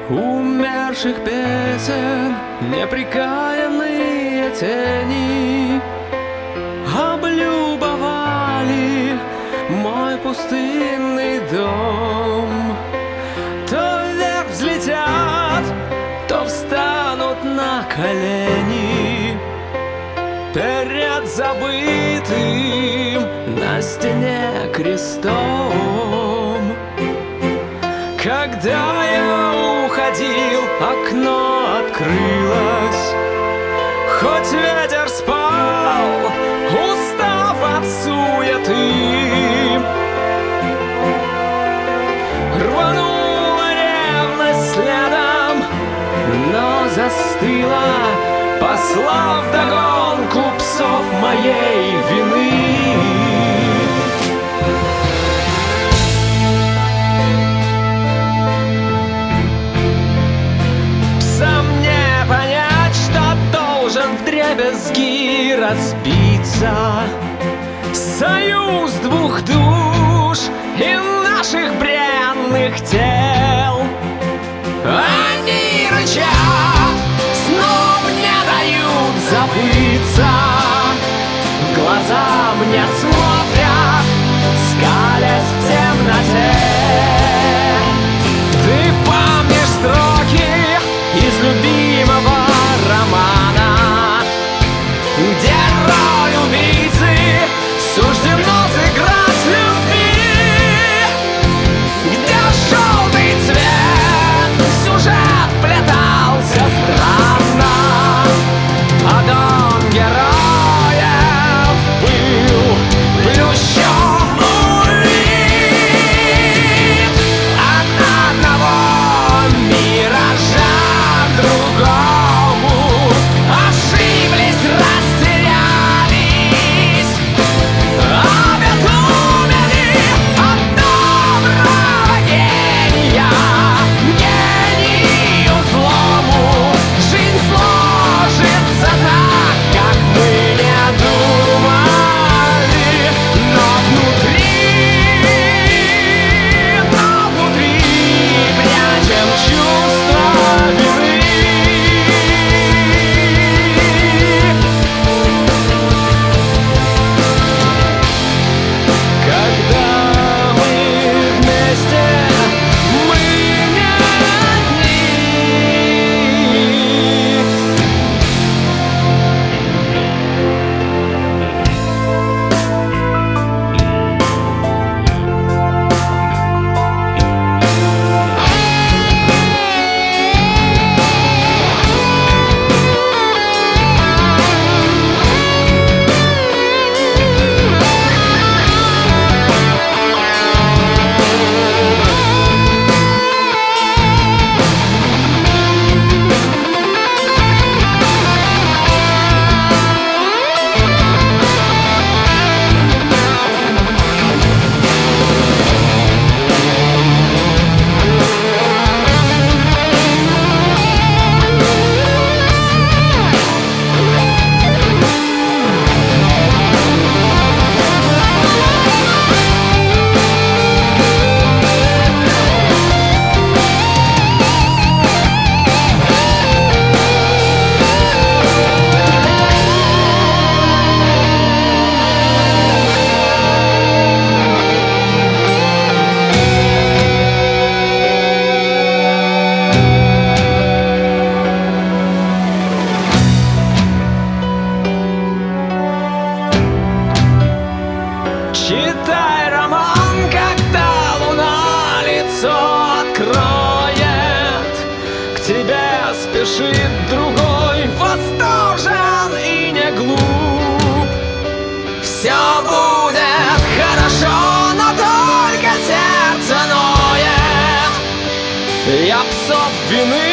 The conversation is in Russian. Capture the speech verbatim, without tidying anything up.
умерших песен неприкаянные тени облюбовали мой пустынный дом. То вверх взлетят, то встанут на колени перед забытым на стене крестом. Когда я уходил, окно открылось, хоть ветер спал, устав от суеты. Рванула ревность следом, но застыла, послав вдогонку псов моей вины. Вдребезги разбиться союз двух душ и наших бренных тел. Они рычат, сном не дают забыться, в глаза мне смотрят, скалясь в темноте. Ты помнишь строки из любимого романа, где роль убийцы суждено сыграть любви, где желтый цвет в сюжет вплетался странно, а дом героев был плющом улит. От одного миража к другому ошиблись, растерялись, обезумели от доброго гения, гению злому. Жизнь сложится так, как мы не думали, но внутри, но внутри прячем чувство вины. Когда мы вместе, мы не одни. Читай роман, когда луна лицо откроет, к тебе спешит другой, восторжен и не глуп. Все будет хорошо, но только сердце ноет. Я псов вины